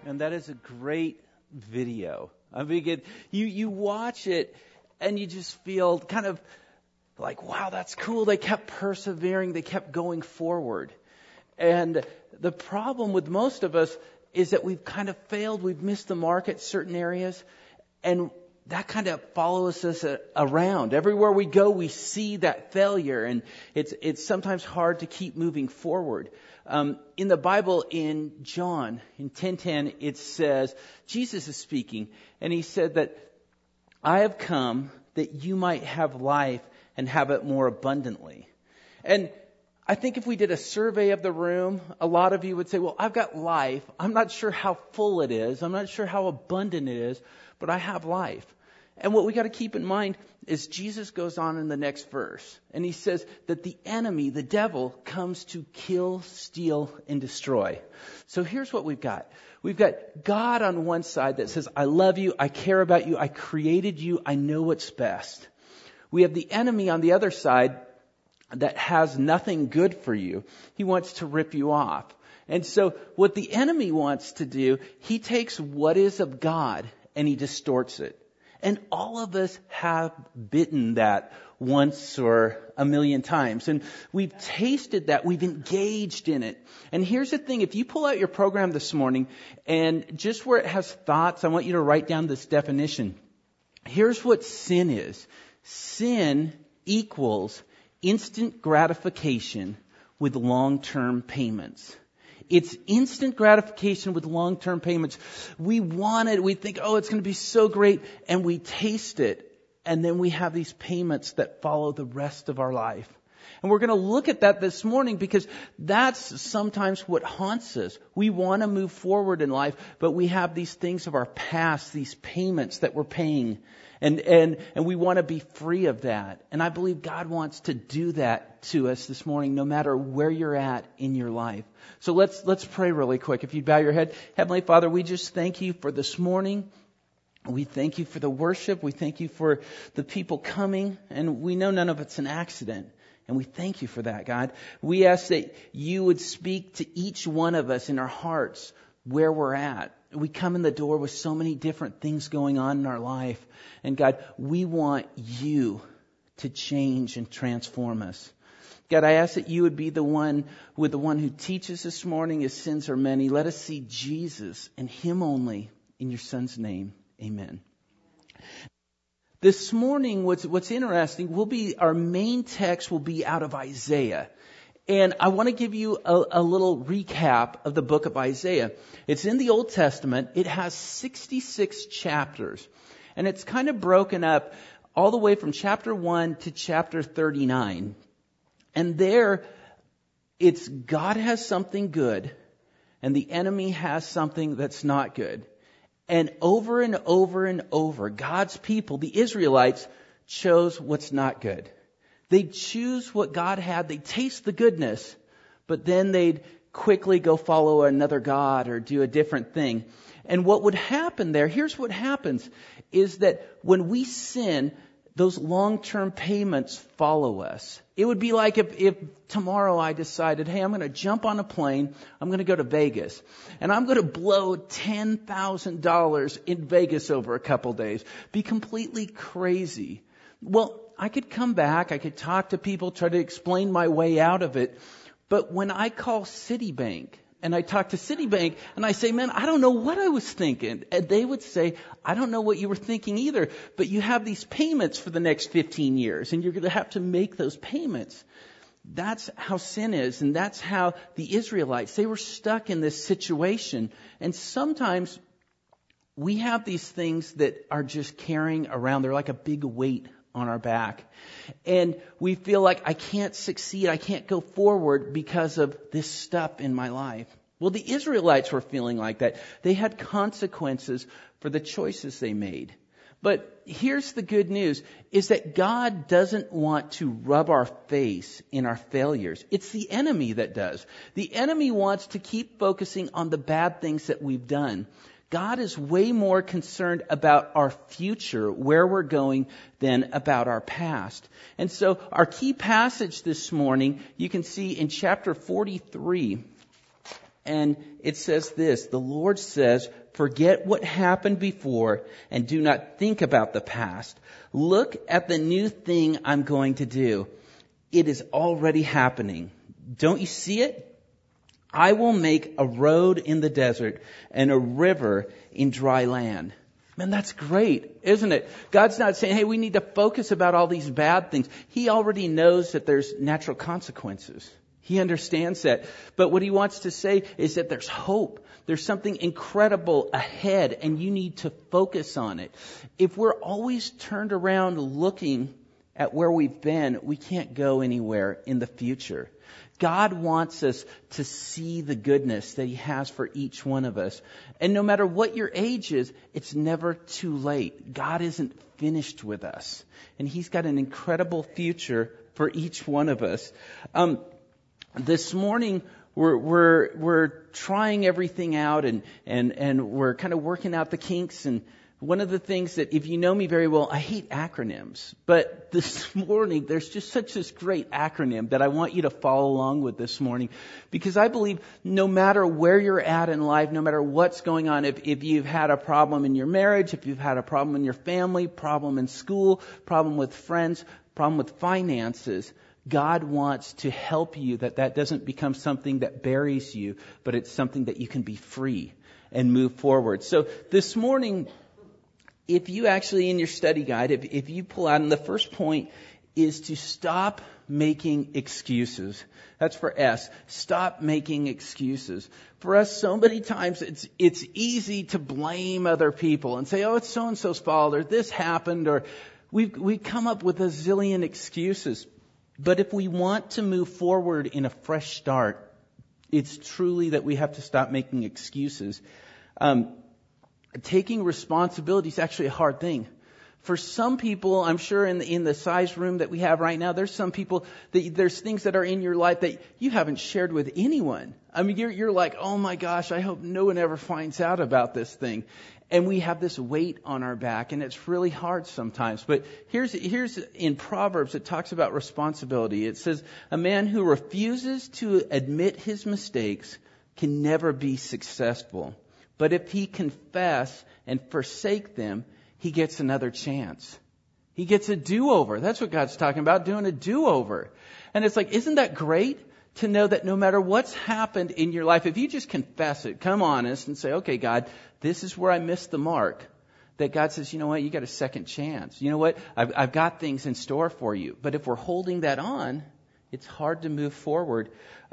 And that is a great video. I mean, you watch it and you just feel kind of like, wow, that's cool. They kept persevering. They kept going forward. And the problem with most of us is that we've kind of failed. We've missed the mark at certain areas. And that kind of follows us around. Everywhere we go, we see that failure. And it's sometimes hard to keep moving forward. In the Bible, in John, in 10:10, it says, Jesus is speaking, and he said that I have come that you might have life and have it more abundantly. And I think if we did a survey of the room, a lot of you would say, well, I've got life. I'm not sure how full it is. I'm not sure how abundant it is, but I have life. And what we got to keep in mind is Jesus goes on in the next verse, and he says that the enemy, the devil, comes to kill, steal, and destroy. So here's what we've got. We've got God on one side that says, I love you, I care about you, I created you, I know what's best. We have the enemy on the other side that has nothing good for you. He wants to rip you off. And so what the enemy wants to do, he takes what is of God and he distorts it. And all of us have bitten that once or a million times. And we've tasted that. We've engaged in it. And here's the thing. If you pull out your program this morning and just where it has thoughts, I want you to write down this definition. Here's what sin is. Sin equals instant gratification with long-term payments. It's instant gratification with long-term payments. We want it. We think, oh, it's going to be so great. And we taste it. And then we have these payments that follow the rest of our life. And we're going to look at that this morning because that's sometimes what haunts us. We want to move forward in life, but we have these things of our past, these payments that we're paying. And we want to be free of that. And I believe God wants to do that to us this morning, no matter where you're at in your life. So let's pray really quick. If you'd bow your head. Heavenly Father, we just thank you for this morning. We thank you for the worship. We thank you for the people coming. And we know none of it's an accident. And we thank you for that, God. We ask that you would speak to each one of us in our hearts where we're at. We come in the door with so many different things going on in our life. And God, we want you to change and transform us. God, I ask that you would be the one who teaches this morning, as sins are many. Let us see Jesus and him only in your Son's name. Amen. This morning, what's interesting, our main text will be out of Isaiah. And I want to give you a little recap of the book of Isaiah. It's in the Old Testament. It has 66 chapters. And it's kind of broken up all the way from chapter 1 to chapter 39. And there, it's God has something good, and the enemy has something that's not good. And over and over and over, God's people, the Israelites, chose what's not good. They'd choose what God had. They'd taste the goodness, but then they'd quickly go follow another god or do a different thing. And what would happen there, here's what happens, is that when we sin, those long-term payments follow us. It would be like if tomorrow I decided, hey, I'm going to jump on a plane, I'm going to go to Vegas, and I'm going to blow $10,000 in Vegas over a couple days. Be completely crazy. Well, I could come back, I could talk to people, try to explain my way out of it. But when I call Citibank, and I talk to Citibank, and I say, man, I don't know what I was thinking. And they would say, I don't know what you were thinking either, but you have these payments for the next 15 years, and you're going to have to make those payments. That's how sin is, and that's how the Israelites, they were stuck in this situation. And sometimes we have these things that are just carrying around. They're like a big weight on our back. And we feel like I can't succeed, I can't go forward because of this stuff in my life. Well, the Israelites were feeling like that. They had consequences for the choices they made. But here's the good news, is that God doesn't want to rub our face in our failures. It's the enemy that does. The enemy wants to keep focusing on the bad things that we've done. God is way more concerned about our future, where we're going, than about our past. And so our key passage this morning, you can see in chapter 43. And it says this, the Lord says, forget what happened before and do not think about the past. Look at the new thing I'm going to do. It is already happening. Don't you see it? I will make a road in the desert and a river in dry land. Man, that's great, isn't it? God's not saying, hey, we need to focus about all these bad things. He already knows that there's natural consequences. He understands that. But what he wants to say is that there's hope. There's something incredible ahead, and you need to focus on it. If we're always turned around looking at where we've been, we can't go anywhere in the future. God wants us to see the goodness that He has for each one of us. And no matter what your age is, it's never too late. God isn't finished with us. And He's got an incredible future for each one of us. This morning, we're trying everything out and we're kind of working out the kinks. And one of the things that, if you know me very well, I hate acronyms. But this morning, there's just such this great acronym that I want you to follow along with this morning. Because I believe no matter where you're at in life, no matter what's going on, if you've had a problem in your marriage, if you've had a problem in your family, problem in school, problem with friends, problem with finances, God wants to help you that doesn't become something that buries you, but it's something that you can be free and move forward. So this morning, if you actually, in your study guide, if you pull out, and the first point is to stop making excuses. That's for S. Stop making excuses. For us, so many times it's easy to blame other people and say, oh, it's so-and-so's fault, or this happened, or we come up with a zillion excuses. But if we want to move forward in a fresh start, it's truly that we have to stop making excuses. Taking responsibility is actually a hard thing. For some people, I'm sure in the size room that we have right now, there's some people that there's things that are in your life that you haven't shared with anyone. I mean, you're like, oh my gosh, I hope no one ever finds out about this thing. And we have this weight on our back, and it's really hard sometimes. But here's in Proverbs, it talks about responsibility. It says, a man who refuses to admit his mistakes can never be successful. But if he confess and forsake them, he gets another chance. He gets a do-over. That's what God's talking about, doing a do-over. And it's like, isn't that great to know that no matter what's happened in your life, if you just confess it, come honest and say, okay, God, this is where I missed the mark. That God says, you know what, you got a second chance. You know what, I've got things in store for you. But if we're holding that on, it's hard to move forward.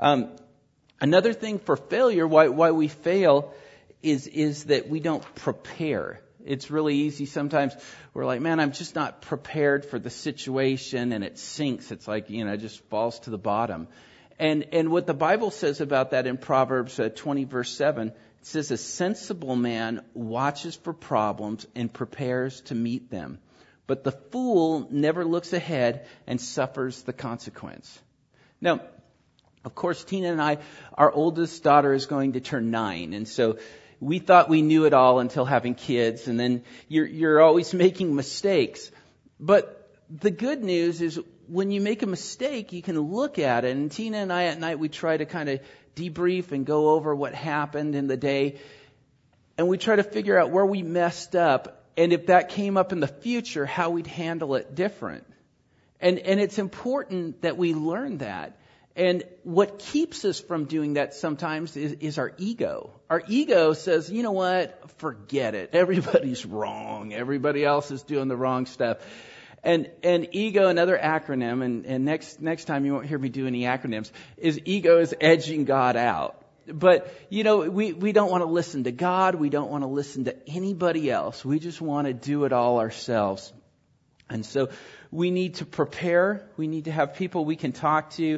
Another thing for failure, why we fail, is that we don't prepare. It's really easy sometimes. We're like, man, I'm just not prepared for the situation, and it sinks. It's like, it just falls to the bottom. And what the Bible says about that in Proverbs 20 verse 7, it says, a sensible man watches for problems and prepares to meet them. But the fool never looks ahead and suffers the consequence. Now, of course, Tina and I, our oldest daughter is going to turn 9. And so we thought we knew it all until having kids. And then you're always making mistakes. But the good news is when you make a mistake, you can look at it. And Tina and I at night, we try to kind of debrief and go over what happened in the day. And we try to figure out where we messed up. And if that came up in the future, how we'd handle it different. And it's important that we learn that. And what keeps us from doing that sometimes is our ego. Our ego says, you know what, forget it. Everybody's wrong. Everybody else is doing the wrong stuff. And ego, another acronym, and next time you won't hear me do any acronyms, is ego is edging God out. But, we don't want to listen to God. We don't want to listen to anybody else. We just want to do it all ourselves. And so we need to prepare. We need to have people we can talk to.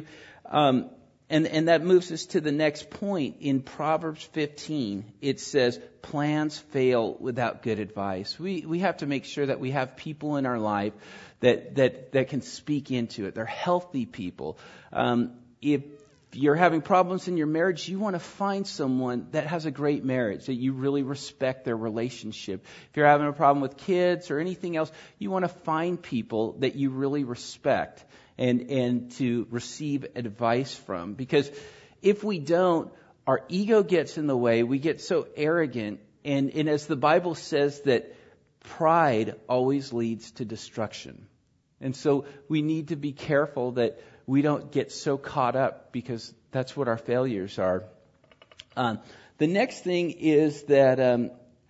And that moves us to the next point. In Proverbs 15, it says, plans fail without good advice. We have to make sure that we have people in our life that can speak into it. They're healthy people. If you're having problems in your marriage, you want to find someone that has a great marriage, that you really respect their relationship. If you're having a problem with kids or anything else, you want to find people that you really respect and to receive advice from. Because if we don't, our ego gets in the way. We get so arrogant. And as the Bible says that pride always leads to destruction. And so we need to be careful that we don't get so caught up, because that's what our failures are. The next thing is that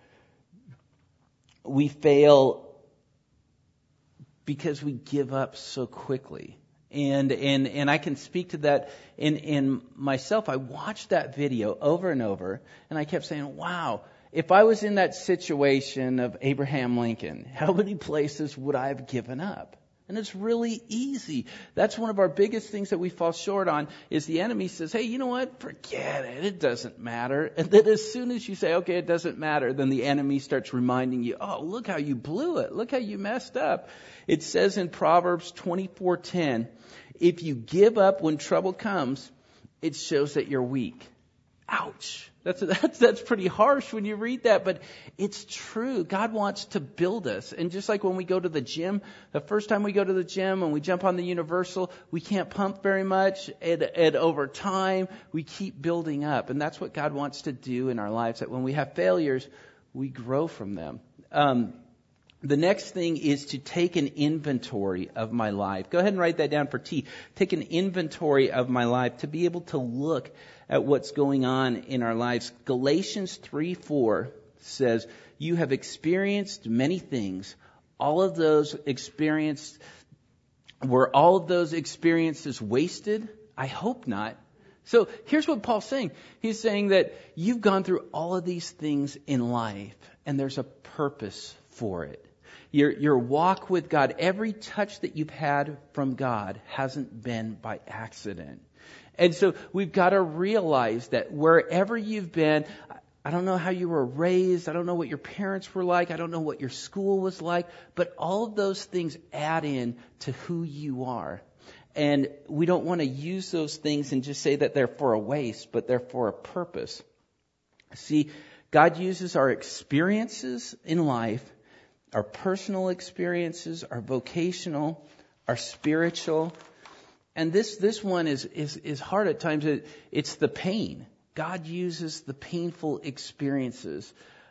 we fail because we give up so quickly. And I can speak to that in myself. I watched that video over and over, and I kept saying, wow, if I was in that situation of Abraham Lincoln, how many places would I have given up? And it's really easy. That's one of our biggest things that we fall short on, is the enemy says, hey, you know what? Forget it. It doesn't matter. And then as soon as you say, okay, it doesn't matter, then the enemy starts reminding you, oh, look how you blew it. Look how you messed up. It says in Proverbs 24:10, if you give up when trouble comes, it shows that you're weak. Ouch. That's pretty harsh when you read that, but it's true. God wants to build us. And just like when we go to the gym, the first time we go to the gym and we jump on the Universal, we can't pump very much. And over time, we keep building up. And that's what God wants to do in our lives, that when we have failures, we grow from them. The next thing is to take an inventory of my life. Go ahead and write that down for T. Take an inventory of my life, to be able to look at what's going on in our lives. Galatians 3:4 says, you have experienced many things. Were all of those experiences wasted? I hope not. So here's what Paul's saying. He's saying that you've gone through all of these things in life, and there's a purpose for it. Your walk with God, every touch that you've had from God hasn't been by accident. And so we've got to realize that wherever you've been, I don't know how you were raised, I don't know what your parents were like, I don't know what your school was like, but all of those things add in to who you are. And we don't want to use those things and just say that they're for a waste, but they're for a purpose. See, God uses our experiences in life, our personal experiences, our vocational, our spiritual. And this one is hard at times. It's the pain. God uses the painful experiences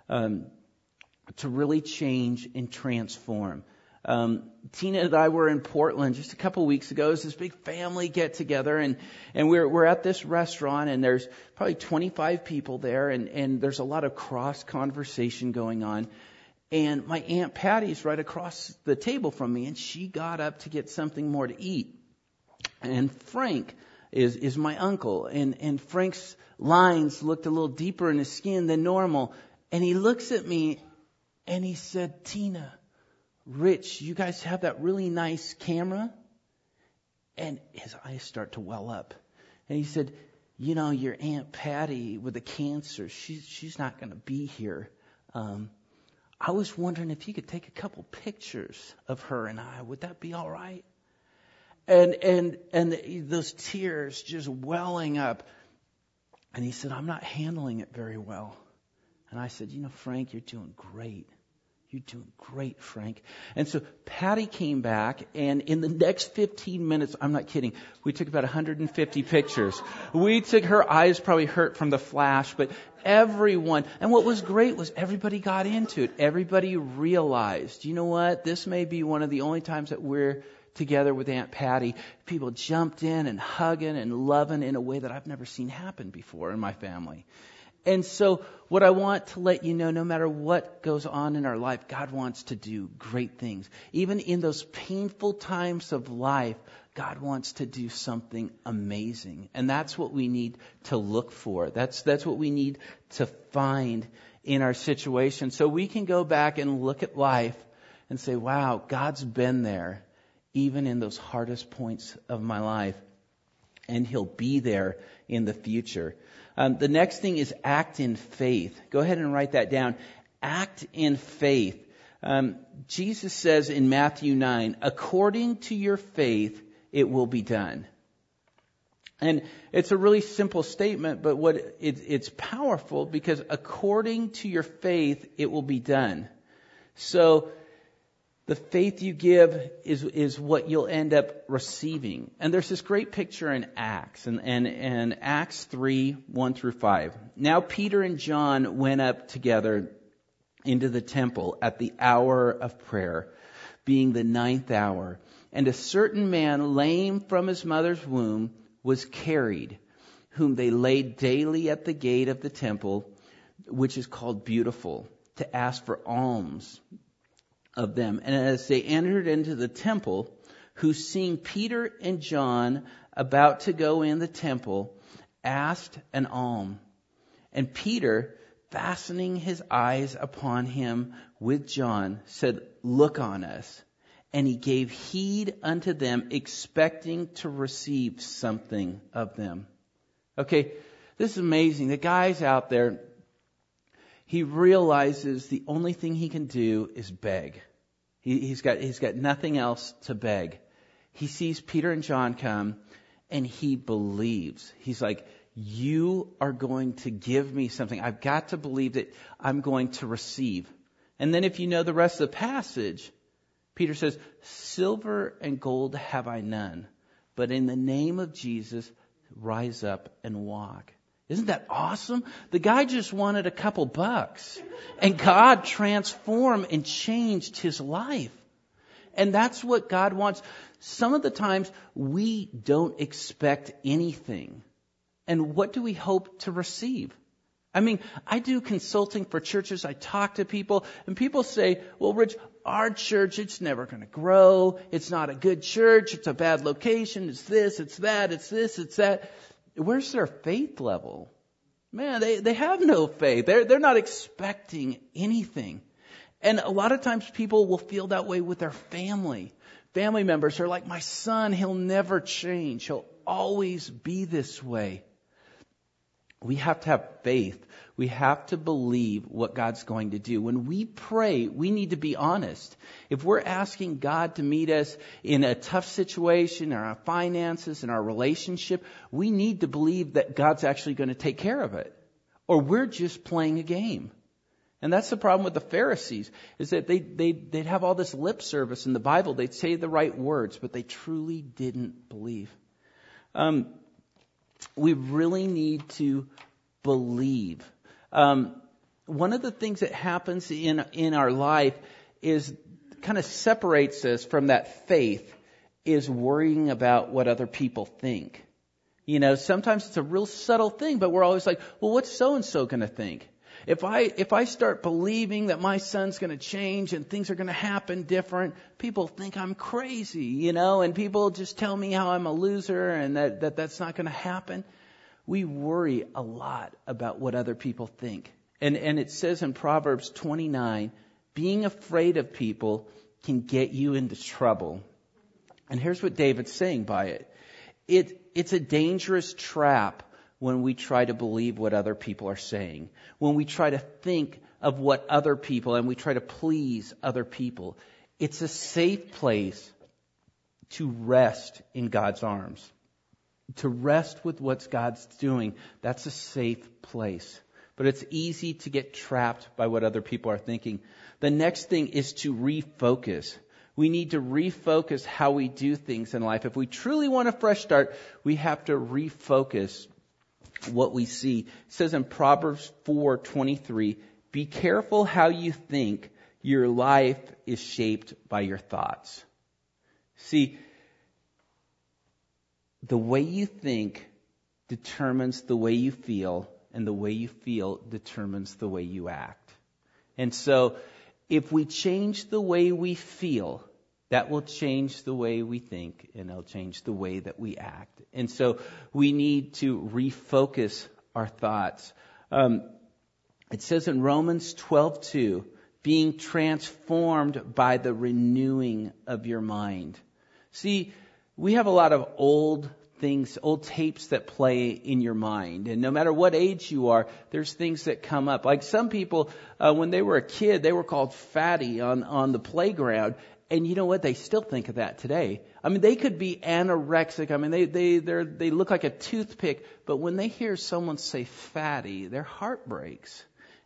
to really change and transform. Tina and I were in Portland just a couple weeks ago. It was this big family get together, and we're at this restaurant, and there's probably 25 people there, and there's a lot of cross conversation going on. And my Aunt Patty's right across the table from me, and she got up to get something more to eat. And Frank is my uncle, and Frank's lines looked a little deeper in his skin than normal. And he looks at me and he said, Tina, Rich, you guys have that really nice camera? And his eyes start to well up. And he said, you know, your Aunt Patty with the cancer, she's not going to be here. I was wondering if you could take a couple pictures of her and I. Would that be all right? And those tears just welling up. And he said, I'm not handling it very well. And I said, you know, Frank, you're doing great. You're doing great, Frank. And so Patty came back, and in the next 15 minutes, I'm not kidding, we took about 150 pictures. Her eyes probably hurt from the flash, but everyone, and what was great was everybody got into it. Everybody realized, you know what, this may be one of the only times that we're together with Aunt Patty. People jumped in and hugging and loving in a way that I've never seen happen before in my family. And so what I want to let you know, no matter what goes on in our life, God wants to do great things. Even in those painful times of life, God wants to do something amazing. And that's what we need to look for. That's what we need to find in our situation. So we can go back and look at life and say, wow, God's been there even in those hardest points of my life. And He'll be there in the future. The next thing is act in faith. Go ahead and write that down. Act in faith. Jesus says in Matthew 9, according to your faith, it will be done. And it's a really simple statement, but it's powerful because according to your faith, it will be done. So The faith you give is what you'll end up receiving. And there's this great picture in Acts, and Acts 3, 1 through 5. Now Peter and John went up together into the temple at the hour of prayer, being the 9th hour. And a certain man, lame from his mother's womb, was carried, whom they laid daily at the gate of the temple, which is called Beautiful, to ask for alms of them. And as they entered into the temple, who seeing Peter and John about to go in the temple, asked an alms. And Peter, fastening his eyes upon him with John, said, "Look on us." And he gave heed unto them, expecting to receive something of them. Okay, this is amazing. The guy's out there. He realizes the only thing he can do is beg. He's got nothing else to beg. He sees Peter and John come, and he believes. He's like, "You are going to give me something. I've got to believe that I'm going to receive." And then if you know the rest of the passage, Peter says, "Silver and gold have I none, but in the name of Jesus, rise up and walk." Isn't that awesome? The guy just wanted a couple bucks, and God transformed and changed his life. And that's what God wants. Some of the times we don't expect anything. And what do we hope to receive? I mean, I do consulting for churches. I talk to people, and people say, "Well, Rich, our church, it's never going to grow. It's not a good church. It's a bad location. It's this, it's that, it's this, it's that." Where's their faith level? Man, they have no faith. They're not expecting anything. And a lot of times people will feel that way with their family. Family members are like, "My son, he'll never change. He'll always be this way." We have to have faith. We have to believe what God's going to do. When we pray, we need to be honest. If we're asking God to meet us in a tough situation, in our finances, in our relationship, we need to believe that God's actually going to take care of it. Or we're just playing a game. And that's the problem with the Pharisees, is that they'd have all this lip service in the Bible. They'd say the right words, but they truly didn't believe. We really need to believe. One of the things that happens in our life is kind of separates us from that faith is worrying about what other people think. You know, sometimes it's a real subtle thing, but we're always like, "Well, what's so-and-so going to think? If I start believing that my son's going to change and things are going to happen different, people think I'm crazy, you know, and people just tell me how I'm a loser and that's not going to happen." We worry a lot about what other people think. And it says in Proverbs 29, being afraid of people can get you into trouble. And here's what David's saying by it. It's a dangerous trap when we try to believe what other people are saying. When we try to think of what other people, and we try to please other people. It's a safe place to rest in God's arms. To rest with what God's doing. That's a safe place. But it's easy to get trapped by what other people are thinking. The next thing is to refocus. We need to refocus how we do things in life. If we truly want a fresh start, we have to refocus what we see. It says in Proverbs 4:23, "Be careful how you think. Your life is shaped by your thoughts." See, the way you think determines the way you feel, and the way you feel determines the way you act. And so, if we change the way we feel, that will change the way we think, and it'll change the way that we act. And so, we need to refocus our thoughts. It says in Romans 12:2, "Being transformed by the renewing of your mind." See, we have a lot of old things, old tapes that play in your mind. And no matter what age you are, there's things that come up. Like some people, when they were a kid, they were called fatty on the playground. And you know what? They still think of that today. I mean, they could be anorexic. I mean, they look like a toothpick. But when they hear someone say fatty, their heart breaks.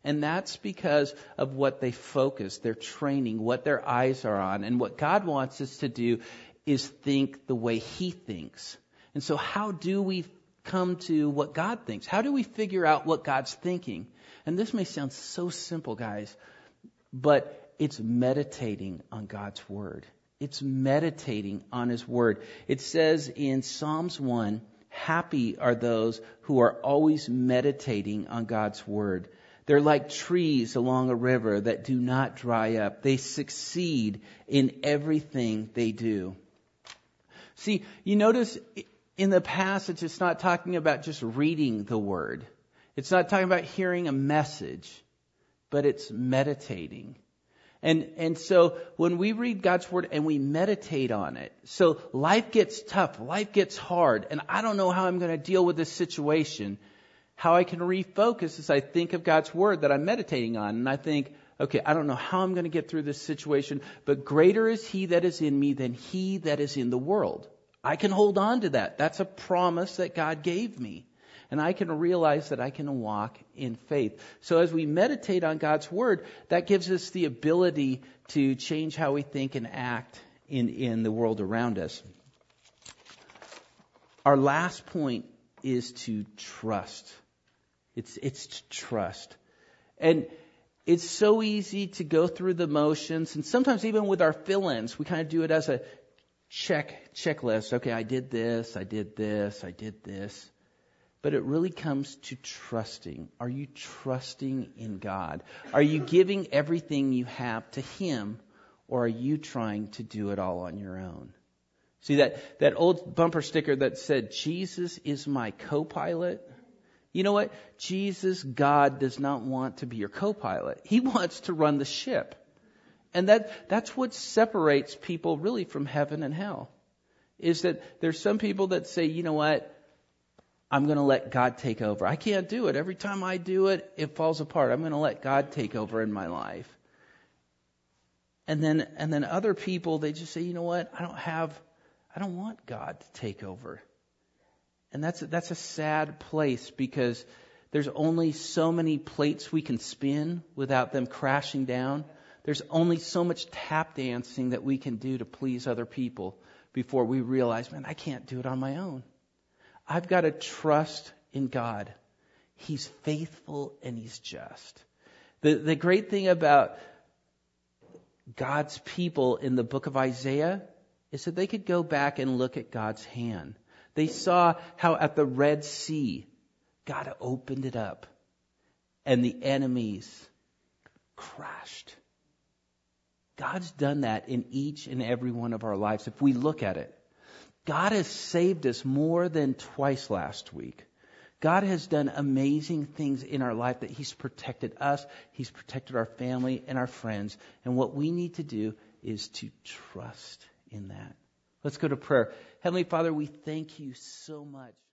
And that's because of what they focus, their training, what their eyes are on. And what God wants us to do is think the way He thinks. And so how do we come to what God thinks? How do we figure out what God's thinking? And this may sound so simple, guys, but it's meditating on God's Word. It's meditating on His Word. It says in Psalms 1, happy are those who are always meditating on God's Word. They're like trees along a river that do not dry up. They succeed in everything they do. See, you notice in the passage, it's not talking about just reading the Word. It's not talking about hearing a message, but it's meditating. And so when we read God's Word and we meditate on it, so life gets tough, life gets hard, and I don't know how I'm going to deal with this situation. How I can refocus is I think of God's Word that I'm meditating on, and I think, okay, I don't know how I'm going to get through this situation, but greater is He that is in me than he that is in the world. I can hold on to that. That's a promise that God gave me. And I can realize that I can walk in faith. So as we meditate on God's Word, that gives us the ability to change how we think and act in the world around us. Our last point is to trust. It's to trust. And it's so easy to go through the motions, and sometimes even with our fill-ins, we kind of do it as a checklist. Okay, I did this, I did this, I did this. But it really comes to trusting. Are you trusting in God? Are you giving everything you have to Him, or are you trying to do it all on your own? See that old bumper sticker that said, Jesus is my co-pilot? You know what? Jesus, God, does not want to be your co-pilot. He wants to run the ship. And that's what separates people really from heaven and hell. Is that there's some people that say, you know what? I'm going to let God take over. I can't do it. Every time I do it, it falls apart. I'm going to let God take over in my life. And then other people, they just say, you know what? I don't want God to take over. And that's a sad place, because there's only so many plates we can spin without them crashing down. There's only so much tap dancing that we can do to please other people before we realize, man, I can't do it on my own. I've got to trust in God. He's faithful and He's just. The great thing about God's people in the book of Isaiah is that they could go back and look at God's hand. They saw how at the Red Sea, God opened it up and the enemies crashed. God's done that in each and every one of our lives if we look at it. God has saved us more than twice last week. God has done amazing things in our life, that He's protected us, He's protected our family and our friends. And what we need to do is to trust in that. Let's go to prayer. Heavenly Father, we thank You so much.